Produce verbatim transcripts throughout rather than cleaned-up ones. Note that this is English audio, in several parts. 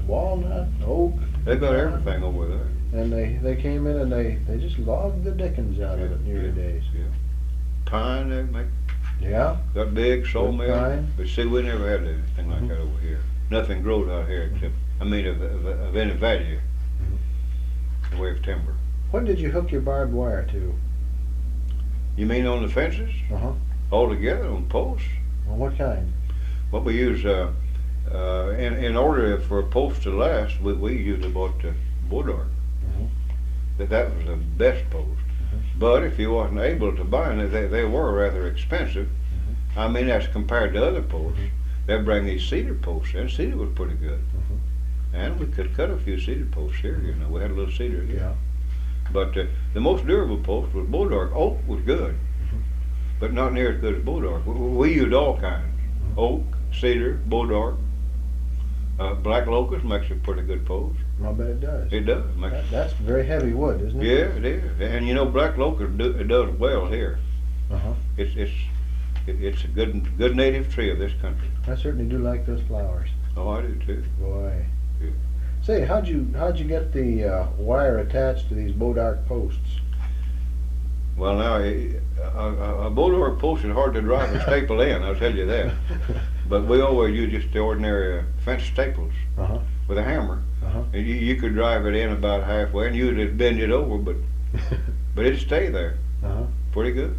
walnut, oak. They got everything over there. And they, they came in and they, they just logged the dickens out Yeah, of it in the early yeah, days. Yeah. Pine, they make, Yeah. got big Good sawmill. pine. But see, we never had anything like Mhm. that over here. Nothing grows out here except, I mean, of, of, of any value in the way of timber. What did you hook your barbed wire to? You mean on the fences? Uh-huh. All together on posts? Well, what kind? What we use, uh, uh, in, in order for a post to last, we, we usually bought the Bodark. Mhm. That that was the best post. Mhm. But if you wasn't able to buy them, they, they were rather expensive. Mhm. I mean, that's compared to other posts. Mhm. They'd bring these cedar posts in. Cedar was pretty good. Mhm. And we could cut a few cedar posts here, you know. We had a little cedar here. Yeah. But uh, the most durable post was Bodark. Oak was good, Mhm. but not near as good as Bodark. We, we used all kinds. Mhm. Oak, cedar, Bodark. Uh, black locust makes a pretty good post. I'll bet it does. It does. Makes, That, that's very heavy wood, isn't it? yeah, it is. And you know, black locust do, it does well here. Uh-huh. It's it's it, it's a good good native tree of this country. I certainly do like those flowers. Oh, I do too. Boy. Yeah. Say, how'd you how'd you get the uh, wire attached to these Bodark posts? Well, now a, a, a Bodark post is hard to drive and staple in. I'll tell you that. But we always use just the ordinary uh, fence staples Uh-huh. with a hammer. Uh-huh. And you, you could drive it in about halfway, and you'd just bend it over, but but it'd stay there Uh-huh. pretty good.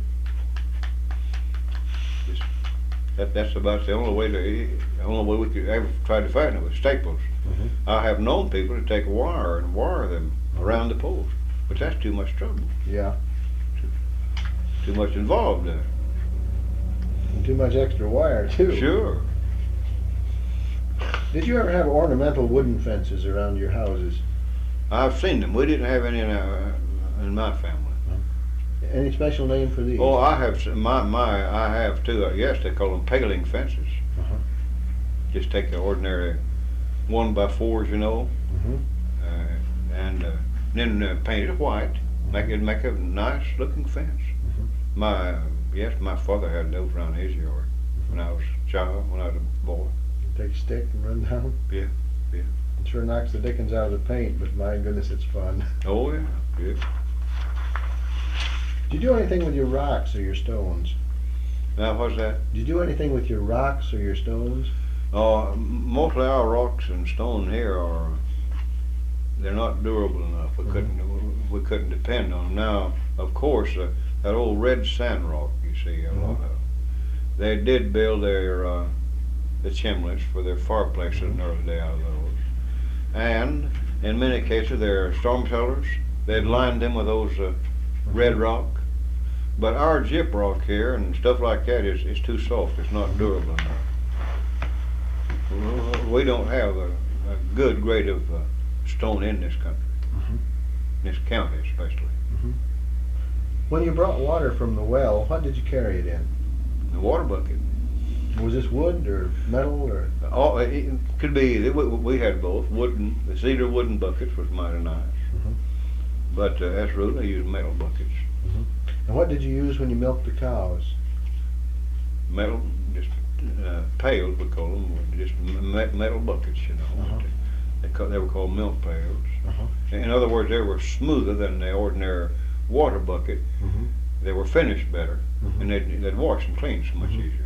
Just, that that's about the only way to the only way we could ever try to find it with staples. Mhm. I have known people to take a wire and wire them around the post, but that's too much trouble, Yeah. too much involved in it. And too much extra wire too. Sure. Did you ever have ornamental wooden fences around your houses? I've seen them. We didn't have any in, our, in my family. Any special name for these? Oh, I have s- my my I have too. I guess they call them paling fences. Uh-huh. Just take the ordinary one by fours, you know, Mhm. uh, and uh, then uh, paint it white. Make it make a nice looking fence. Mhm. My uh, yes, my father had those around his yard when I was a child, when I was a boy. Take a stick and run down? Yeah, yeah. It sure knocks the dickens out of the paint, but my goodness, it's fun. Oh yeah, yeah. Did you do anything with your rocks or your stones? Now what's that? Did you do anything with your rocks or your stones? Uh, mostly our rocks and stone here are, they're not durable enough. We Mhm. couldn't, we couldn't depend on them. Now, of course, uh, that old red sand rock, you see, a lot Mhm. of, they did build their, uh, the chimneys for their fireplaces in the early day out of those. And in many cases, their storm cellars, they'd lined them with those uh, red rock. But our gyp rock here and stuff like that is, is too soft. It's not durable enough. We don't have a, a good grade of uh, stone in this country, Mhm. this county especially. Mhm. When you brought water from the well, what did you carry it in? The water bucket, Was this wood or metal or? all, it could be either. We, we had both. Wooden, the cedar wooden buckets was mighty nice. Mhm. But uh, as a rule, I use metal buckets. And what did you use when you milked the cows? Metal, just uh, pails we call them, just me- metal buckets, you know. Uh-huh. They, ca- they were called milk pails. Uh-huh. In other words, they were smoother than the ordinary water bucket. Mm-hmm. They were finished better, Mhm. and they'd, they'd wash and clean so much Mhm. easier.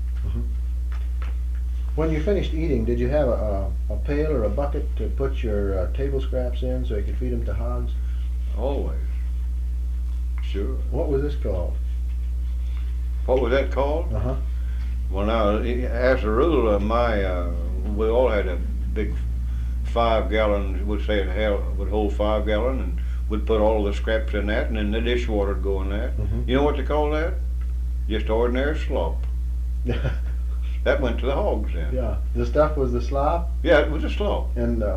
When you finished eating, did you have a, a, a pail or a bucket to put your uh, table scraps in so you could feed them to hogs? Always. Sure. What was this called? What was that called? Uh-huh. Well, now, as a rule, uh, my uh, we all had a big five gallon. We'd say it held, would hold five gallon, and we'd put all the scraps in that, and then the dishwater would go in that. Mhm. You know what they call that? Just ordinary slop. That went to the hogs then. Yeah. The stuff was the slop Yeah, it was a slop. and uh,